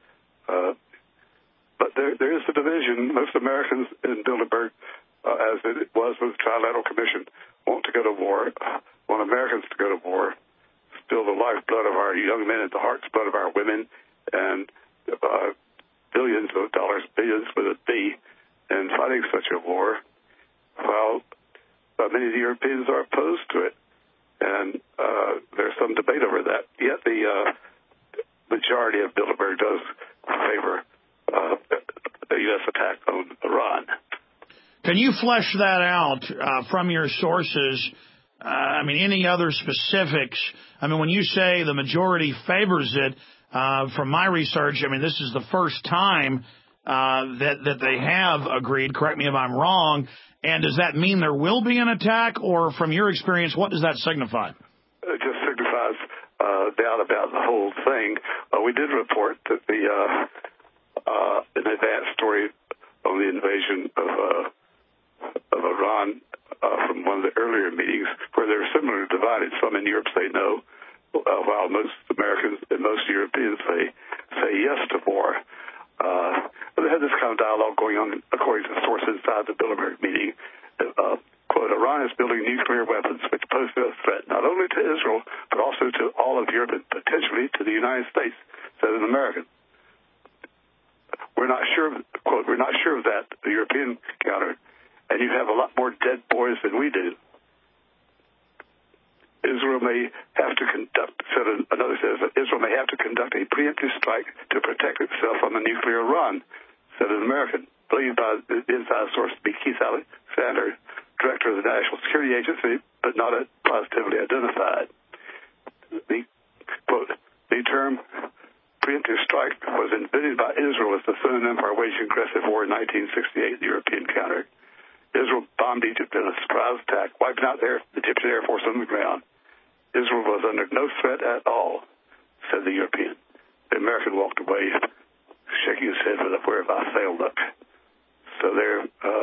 [SPEAKER 3] But there is a division. Most Americans in Bilderberg, as it was with the Trilateral Commission, want to go to war, want Americans to go to war, spill the lifeblood of our young men and the heart's blood of our women, and billions of dollars, billions with a B, in fighting such a war, while many of the Europeans are opposed to it. And there's some debate over that. Yet the majority of Bilderberg does favor a U.S. attack on Iran.
[SPEAKER 2] Can you flesh that out from your sources? Any other specifics? When you say the majority favors it, from my research, this is the first time that they have agreed. Correct me if I'm wrong. And does that mean there will be an attack, or from your experience, what does that signify?
[SPEAKER 3] It just signifies doubt about the whole thing. We did report that an advanced story on the invasion of Iran from one of the earlier meetings, where they were similarly divided. Some in Europe say no, while most Americans and most Europeans say yes to war. They had this kind of dialogue going on, according to the source inside the Bilderberg meeting. Quote, Iran is building nuclear weapons, which pose a threat not only to Israel, but also to all of Europe and potentially to the United States, said an American. We're not sure, quote, we're not sure of that. The European more dead boys than we do. Israel may have to conduct, another says that Israel may have to conduct a preemptive strike to protect itself from a nuclear run, said an American, believed by the inside source to be Keith Alexander, director of the National Security Agency, but not positively identified. The, quote, the term preemptive strike was invented by Israel as the synonym for waging aggressive war in 1968, the European counter. Israel bombed Egypt in a surprise attack, wiping out the Egyptian Air Force on the ground. Israel was under no threat at all, said the European. The American walked away, shaking his head with a "where have I failed" look. So they're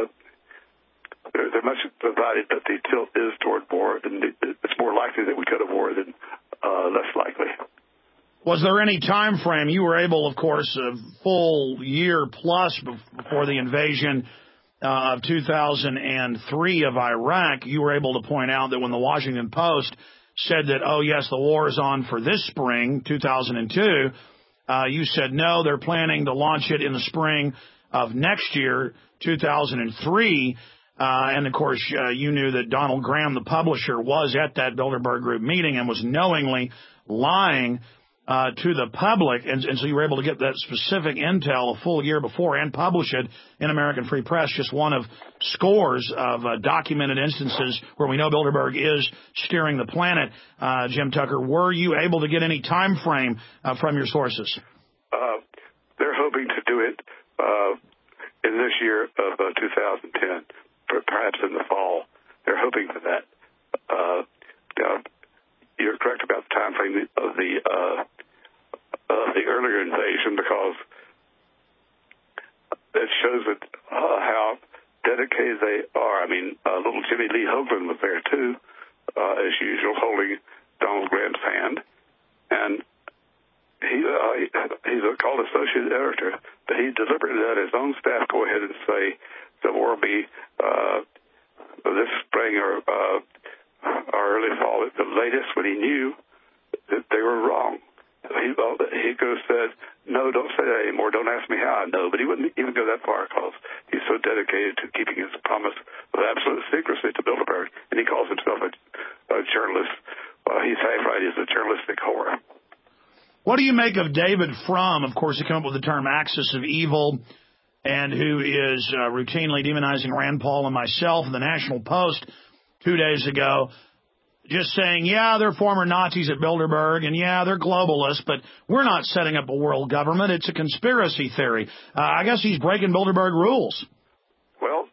[SPEAKER 3] much divided, but the tilt is toward war, and it's more likely that we go to war than less likely.
[SPEAKER 2] Was there any time frame? You were able, of course, a full year plus before the invasion of 2003 of Iraq, you were able to point out that when the Washington Post said that, oh, yes, the war is on for this spring, 2002, you said, no, they're planning to launch it in the spring of next year, 2003. And, of course, you knew that Donald Graham, the publisher, was at that Bilderberg Group meeting and was knowingly lying to the public, and so you were able to get that specific intel a full year before and publish it in American Free Press, just one of scores of documented instances where we know Bilderberg is steering the planet. Jim Tucker, were you able to get any time frame from your sources?
[SPEAKER 3] They're hoping to do it in this year of 2010, perhaps in the fall. They're hoping for that. You're correct about the time frame of the earlier invasion, because it shows that how dedicated they are. I mean, little Jimmy Lee Hoagland was there too, as usual, holding Donald Graham's hand, and he's called associate editor, but he deliberately let his own staff go ahead and say the war will be this spring or early fall at the latest, when he knew that they were wrong. He could have said, no, don't say that anymore, don't ask me how I know, but he wouldn't even go that far because he's so dedicated to keeping his promise of absolute secrecy to Bilderberg, and he calls himself a journalist. He's half right, he's a journalistic whore.
[SPEAKER 2] What do you make of David Frum, of course, who came up with the term axis of evil, and who is routinely demonizing Rand Paul and myself in the National Post 2 days ago, just saying, yeah, they're former Nazis at Bilderberg, and yeah, they're globalists, but we're not setting up a world government. It's a conspiracy theory. I guess he's breaking Bilderberg rules.
[SPEAKER 3] Well,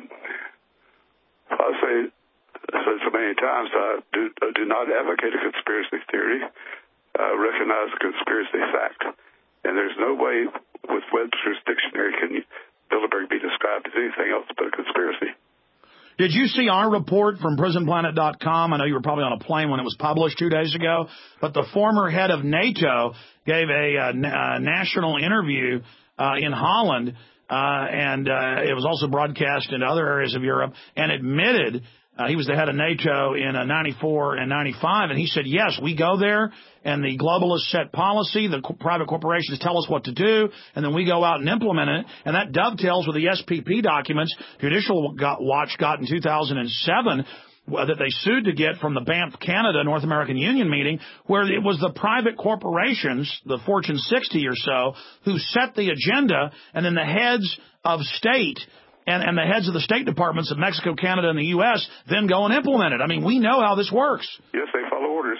[SPEAKER 3] I say so many times, I do not advocate a conspiracy theory. I recognize a conspiracy fact. And there's no way with Webster's dictionary can Bilderberg be described as anything else but a conspiracy.
[SPEAKER 2] Did you see our report from PrisonPlanet.com? I know you were probably on a plane when it was published 2 days ago, but the former head of NATO gave a national interview in Holland, and it was also broadcast in other areas of Europe, and admitted he was the head of NATO in 94 and 95, and he said, yes, we go there, and the globalists set policy, the private corporations tell us what to do, and then we go out and implement it, and that dovetails with the SPP documents Judicial Watch got in 2007 that they sued to get from the Banff, Canada, North American Union meeting, where it was the private corporations, the Fortune 60 or so, who set the agenda, and then the heads of state and the heads of the State Departments of Mexico, Canada, and the U.S. then go and implement it. I mean, we know how this works.
[SPEAKER 3] Yes, they follow orders.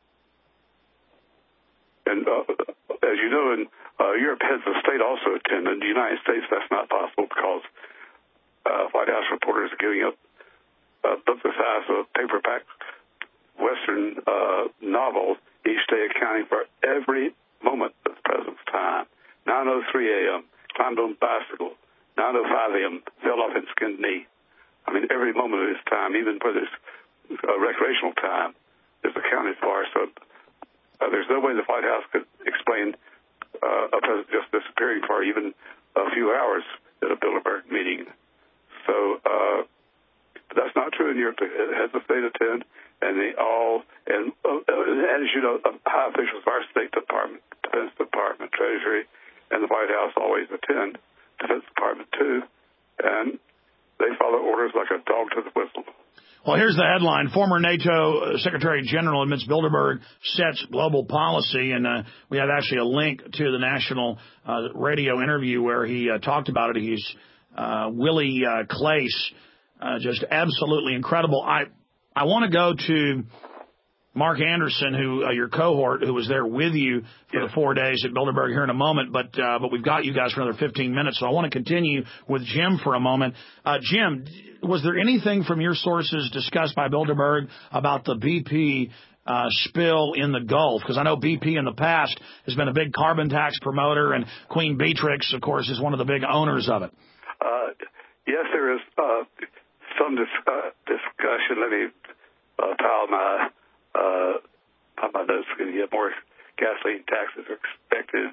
[SPEAKER 3] And as you know, in Europe, heads of state also attend. In the United States, that's not possible because White House reporters are giving up book the size of a paperback Western novel each day, accounting for every moment of the president's time. 9:03 a.m., climbed on bicycle. 9:05 a.m., fell off and skinned knee. I mean, every moment of his time, even for this recreational time, is accounted for. So there's no way the White House could explain a president just disappearing for even a few hours at a Bilderberg meeting. So that's not true in Europe. It has the state attend, and they all, and as you know, high officials of our State Department, Defense Department, Treasury, and the White House always attend. Defense Department too, and they follow orders like a dog to the whistle.
[SPEAKER 2] Well, here's the headline. Former NATO Secretary General admits Bilderberg sets global policy. And we have actually a link to the national radio interview where he talked about it. He's Willie Claes, just absolutely incredible. I want to go to Mark Anderson, who your cohort, who was there with you for the 4 days at Bilderberg here in a moment. But we've got you guys for another 15 minutes. So I want to continue with Jim for a moment. Jim, was there anything from your sources discussed by Bilderberg about the BP spill in the Gulf? Because I know BP in the past has been a big carbon tax promoter, and Queen Beatrix, of course, is one of the big owners of it.
[SPEAKER 3] Yes, there is some discussion. Let me pile my notes. We're going to get more gasoline taxes are expected.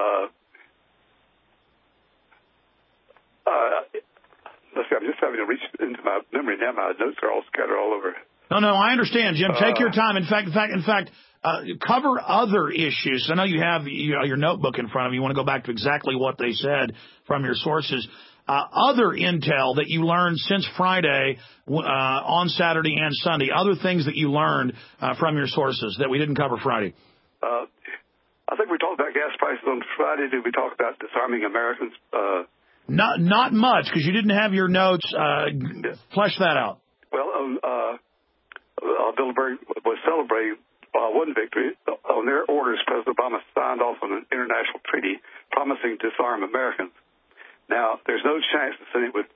[SPEAKER 3] Let's see, I'm just having to reach into my memory now. My notes are all scattered all over.
[SPEAKER 2] No, I understand, Jim. Take your time. In fact, cover other issues. I know you have your notebook in front of you. You want to go back to exactly what they said from your sources. Other intel that you learned since Friday on Saturday and Sunday, other things that you learned from your sources that we didn't cover Friday.
[SPEAKER 3] I think we talked about gas prices on Friday. Did we talk about disarming Americans?
[SPEAKER 2] Not much, because you didn't have your notes. Flesh that out.
[SPEAKER 3] Well, Bilderberg was celebrating one victory. On their orders, President Obama signed off on an international treaty promising to disarm Americans. Now, there's no chance the Senate would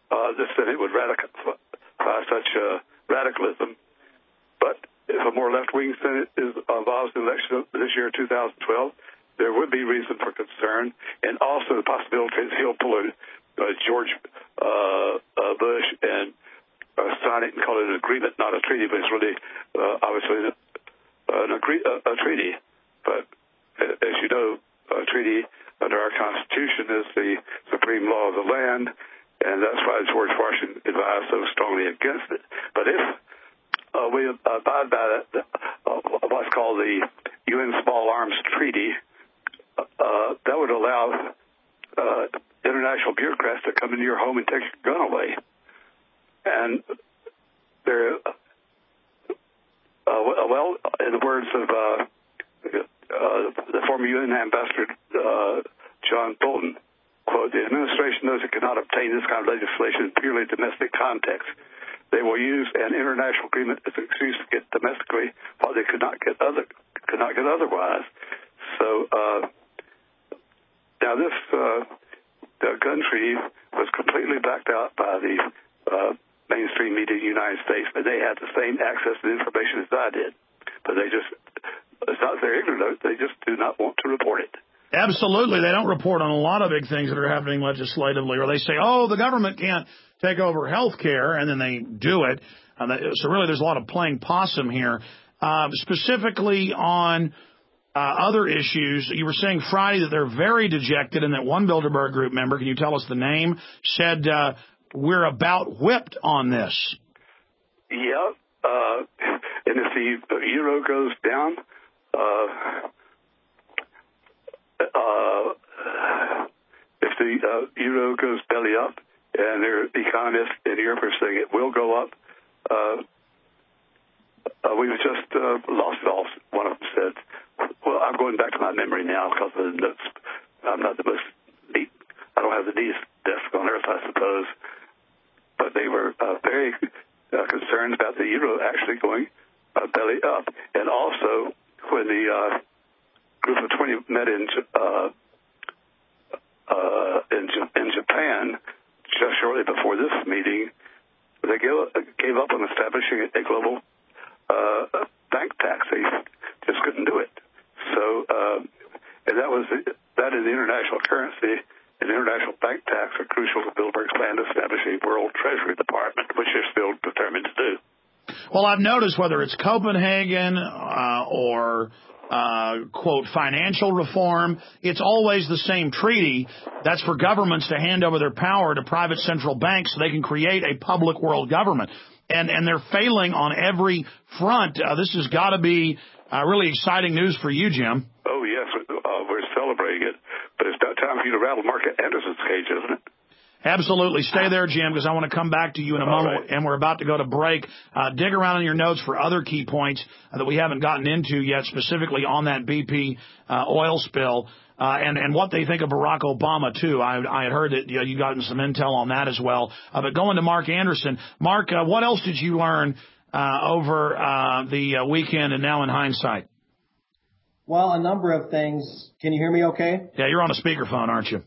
[SPEAKER 3] ratify such radicalism. But if a more left-wing Senate is involved in the election this year, 2012, there would be reason for concern, and also the possibility that he'll pull George Bush and sign it and call it an agreement, not a treaty, but it's really obviously a treaty. But as you know, a treaty under our Constitution is the supreme law of the land, and that's why George Washington advised so strongly against it. But if we abide by what's called the UN Small Arms Treaty, that would allow international bureaucrats to come into your home and take your gun away. And they're, well, in the words of the former UN ambassador, John Bolton, quote, the administration knows it cannot obtain this kind of legislation in purely domestic context. They will use an international agreement as an excuse to get domestically what they could not get otherwise. So now this the gun treaty was completely backed out by the mainstream media in the United States, but they had the same access to the information as I did. But they just, it's not they're ignorant, they just do not want to report it.
[SPEAKER 2] Absolutely. They don't report on a lot of big things that are happening legislatively, or they say, oh, the government can't take over health care, and then they do it. So really there's a lot of playing possum here. Specifically on other issues, you were saying Friday that they're very dejected and that one Bilderberg group member, can you tell us the name, said we're about whipped on this.
[SPEAKER 3] Yeah. And if the euro goes down, if the euro goes belly up, and their economists in Europe are saying it will go up, we've just lost it all, one of them said. Well, I'm going back to my memory now because of the notes. I'm not the most neat. I don't have the neatest desk on earth, I suppose. But they were very concerned about the euro actually going belly up. And also, when the group of 20 met in Japan, just shortly before this meeting, they gave up on establishing a global bank tax. They just couldn't do it. So, and that is the international currency and international bank tax are crucial to Bilderberg's plan to establish a world treasury department, which they're still determined to do.
[SPEAKER 2] Well, I've noticed whether it's Copenhagen or quote, financial reform, it's always the same treaty. That's for governments to hand over their power to private central banks so they can create a public world government. And they're failing on every front. This has got to be really exciting news for you, Jim.
[SPEAKER 3] Oh, yes, we're celebrating it. But it's about time for you to rattle Mark Anderson's cage, isn't it?
[SPEAKER 2] Absolutely. Stay there, Jim, because I want to come back to you in a moment, and we're about to go to break. Dig around in your notes for other key points that we haven't gotten into yet, specifically on that BP oil spill, and what they think of Barack Obama, too. I had heard that you gotten some intel on that as well. But going to Mark Anderson. Mark, what else did you learn over the weekend and now in hindsight?
[SPEAKER 4] Well, a number of things. Can you hear me okay?
[SPEAKER 2] Yeah, you're on a speakerphone, aren't you?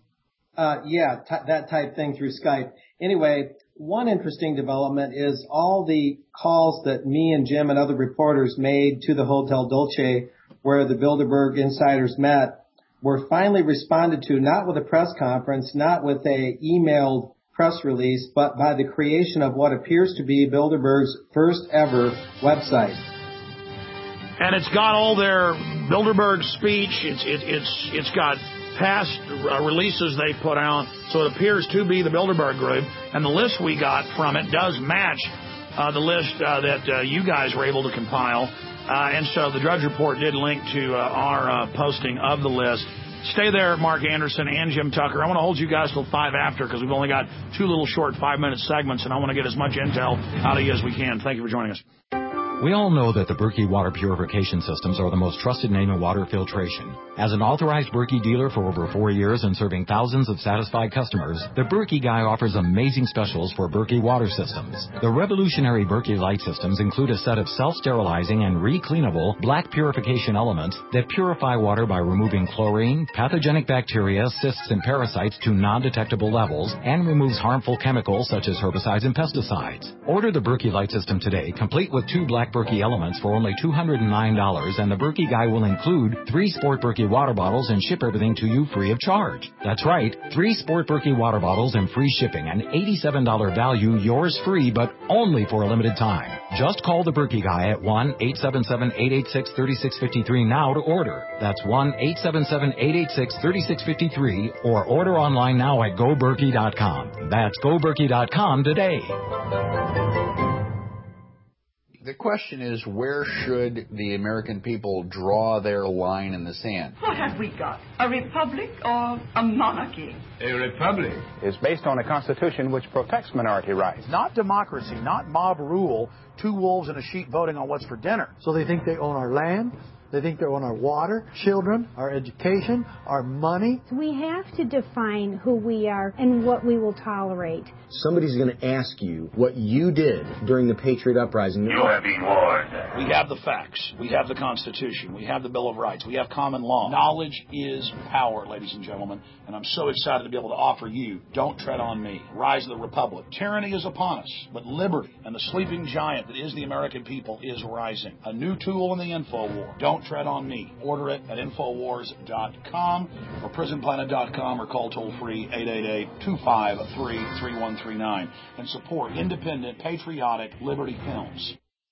[SPEAKER 4] That type thing through Skype. Anyway, one interesting development is all the calls that me and Jim and other reporters made to the Hotel Dolce where the Bilderberg insiders met were finally responded to, not with a press conference, not with a emailed press release, but by the creation of what appears to be Bilderberg's first ever website.
[SPEAKER 2] And it's got all their Bilderberg speech. It's got past releases they put out, so it appears to be the Bilderberg Group. And the list we got from it does match the list that you guys were able to compile. And so the Drudge Report did link to our posting of the list. Stay there, Mark Anderson and Jim Tucker. I want to hold you guys till 5 after because we've only got 2 little short 5-minute segments, and I want to get as much intel out of you as we can. Thank you for joining us.
[SPEAKER 5] We all know that the Berkey water purification systems are the most trusted name in water filtration. As an authorized Berkey dealer for over 4 years and serving thousands of satisfied customers, the Berkey Guy offers amazing specials for Berkey water systems. The revolutionary Berkey Light systems include a set of self-sterilizing and re-cleanable black purification elements that purify water by removing chlorine, pathogenic bacteria, cysts, and parasites to non-detectable levels and removes harmful chemicals such as herbicides and pesticides. Order the Berkey Light system today, complete with 2 black Berkey elements for only $209, and the Berkey Guy will include 3 Sport Berkey water bottles and ship everything to you free of charge. That's right, 3 Sport Berkey water bottles and free shipping, an $87 value, yours free, but only for a limited time. Just call the Berkey Guy at 1-877-886-3653 now to order. That's 1-877-886-3653, or order online now at GoBerkey.com. That's GoBerkey.com today.
[SPEAKER 6] The question is, where should the American people draw their line in the sand?
[SPEAKER 7] What have we got? A republic or a monarchy?
[SPEAKER 8] A republic
[SPEAKER 9] is based on a constitution which protects minority rights.
[SPEAKER 10] Not democracy, not mob rule, 2 wolves and a sheep voting on what's for dinner.
[SPEAKER 11] So they think they own our land. They think they own our water, children, our education, our money.
[SPEAKER 12] We have to define who we are and what we will tolerate.
[SPEAKER 30] Somebody's going to ask you what you did during the Patriot Uprising.
[SPEAKER 15] You have been warned.
[SPEAKER 2] We have the facts. We have the Constitution. We have the Bill of Rights. We have common law. Knowledge is power, ladies and gentlemen. And I'm so excited to be able to offer you Don't Tread on Me, Rise of the Republic. Tyranny is upon us, but liberty and the sleeping giant that is the American people is rising. A new tool in the info war. Don't Tread on Me. Order it at Infowars.com or PrisonPlanet.com or call toll-free 888-253-3139 and support independent, patriotic Liberty Films.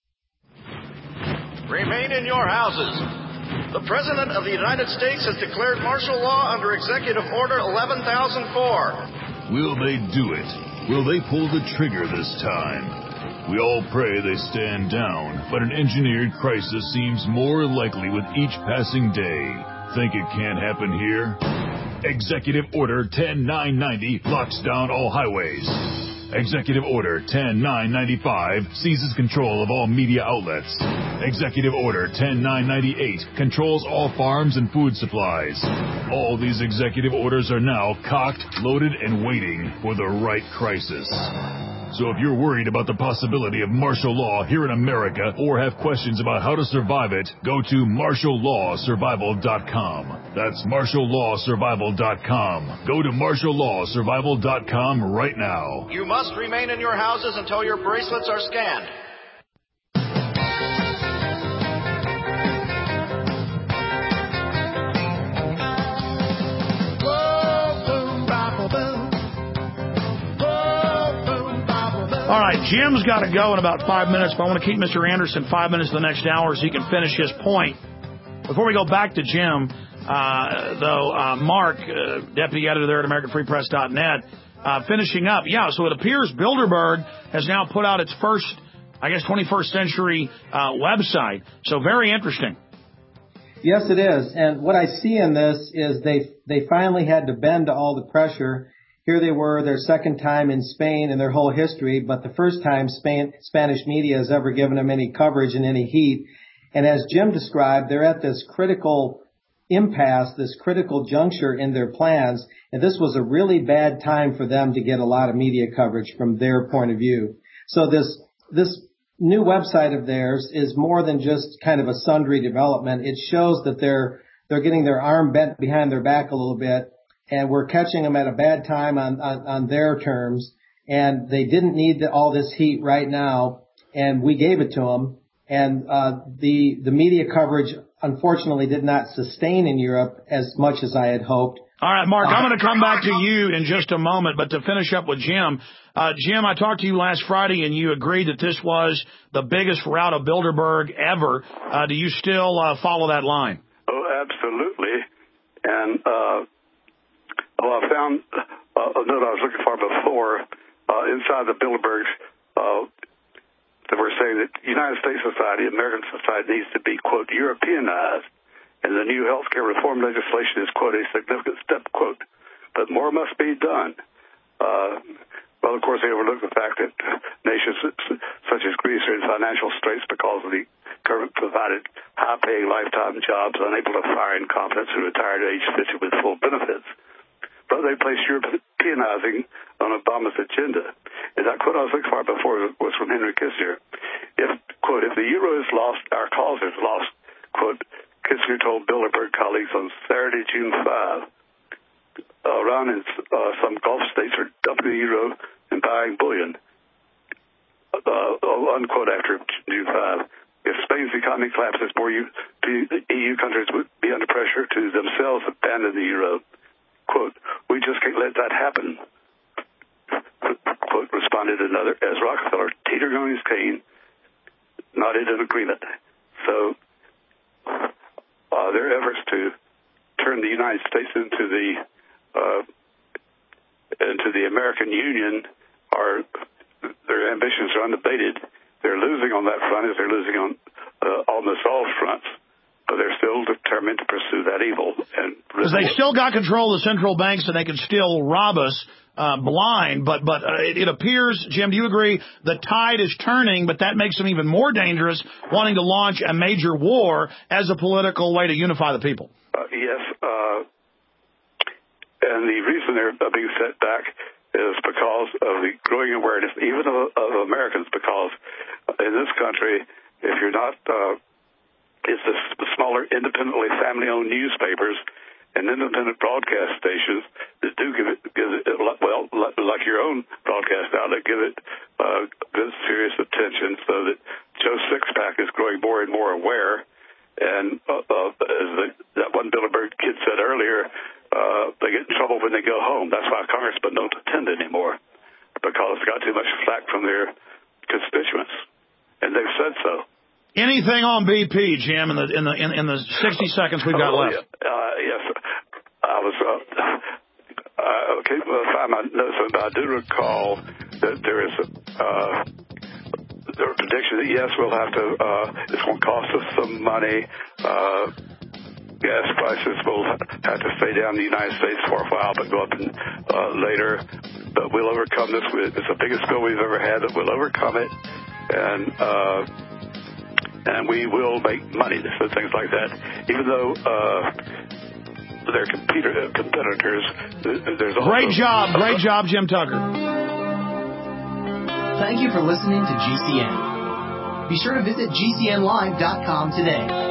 [SPEAKER 31] Remain in your houses. The President of the United States has declared martial law under Executive Order 11,004.
[SPEAKER 32] Will they do it? Will they pull the trigger this time? We all pray they stand down, but an engineered crisis seems more likely with each passing day. Think it can't happen here? Executive Order 10990 locks down all highways. Executive Order 10995 seizes control of all media outlets. Executive Order 10998 controls all farms and food supplies. All these executive orders are now cocked, loaded, and waiting for the right crisis. So if you're worried about the possibility of martial law here in America or have questions about how to survive it, go to martiallawsurvival.com. That's martiallawsurvival.com. Go to martiallawsurvival.com right now.
[SPEAKER 31] You must remain in your houses until your bracelets are scanned.
[SPEAKER 2] All right, Jim's got to go in about 5 minutes, but I want to keep Mr. Anderson 5 minutes the next hour so he can finish his point. Before we go back to Jim, Mark, deputy editor there at AmericanFreePress.net, finishing up. Yeah, so it appears Bilderberg has now put out its first, 21st century website. So very interesting.
[SPEAKER 4] Yes, it is. And what I see in this is they finally had to bend to all the pressure here they were, their second time in Spain in their whole history, but the first time Spanish media has ever given them any coverage and any heat. And as Jim described, they're at this critical impasse, this critical juncture in their plans, and this was a really bad time for them to get a lot of media coverage from their point of view. So this new website of theirs is more than just kind of a sundry development. It shows that they're getting their arm bent behind their back a little bit, and we're catching them at a bad time on their terms, and they didn't need all this heat right now, and we gave it to them. And the media coverage, unfortunately, did not sustain in Europe as much as I had hoped.
[SPEAKER 2] All right, Mark, I'm going to come back to you in just a moment, but to finish up with Jim. Jim, I talked to you last Friday, and you agreed that this was the biggest rout of Bilderberg ever. Do you still follow that line?
[SPEAKER 3] Oh, absolutely. And I found a note I was looking for before inside the Bilderbergs. That we're saying that United States society, American society, needs to be, quote, Europeanized, and the new health care reform legislation is, quote, a significant step, quote, but more must be done. Well, of course, they overlook the fact that nations such as Greece are in financial straits because of the government-provided high-paying lifetime jobs, unable to fire incompetents who retire at age 50 with full benefits. But they place Europeanizing on Obama's agenda. And that quote I was looking for before was from Henry Kissinger. If, quote, if the euro is lost, our cause is lost, quote, Kissinger told Bilderberg colleagues on Saturday, June 5. Iran and some Gulf states are dumping the euro and buying bullion, unquote, after June 5. If Spain's economy collapses, more EU countries would be under pressure to themselves abandon the euro. Quote, we just can't let that happen, quote, responded another, as Rockefeller, teetering on his cane, nodded in agreement. So their efforts to turn the United States into the American Union their ambitions are unabated. They're losing on that front as they're losing on almost all fronts. But they're still determined to pursue that evil.
[SPEAKER 2] Because they still got control of the central banks and they can still rob us blind. But it appears, Jim, do you agree, the tide is turning, but that makes them even more dangerous, wanting to launch a major war as a political way to unify the people?
[SPEAKER 3] Yes. And the reason they're being set back is because of the growing awareness, even of Americans, because in this country, if you're not... it's the smaller, independently family-owned newspapers and independent broadcast stations that do give it well, like your own broadcast outlet, give it good, serious attention, so that Joe Sixpack is growing more and more aware. And as that one Bilderberg kid said earlier, they get in trouble when they go home. That's why congressmen don't attend anymore, because they got too much flack from their constituents, and they've said so.
[SPEAKER 2] Anything on BP, Jim, in the 60 seconds we've got left?
[SPEAKER 3] Yes. I was okay. Well, find my notes, but I do recall that there is a prediction that yes, we'll have to. It's going to cost us some money. Gas prices will have to stay down in the United States for a while, but go up later. But we'll overcome this. It's the biggest bill we've ever had. That we'll overcome it, and we will make money. So things like that. Even though their competitors, there's also...
[SPEAKER 2] Great job, Jim Tucker.
[SPEAKER 1] Thank you for listening to GCN. Be sure to visit GCNlive.com today.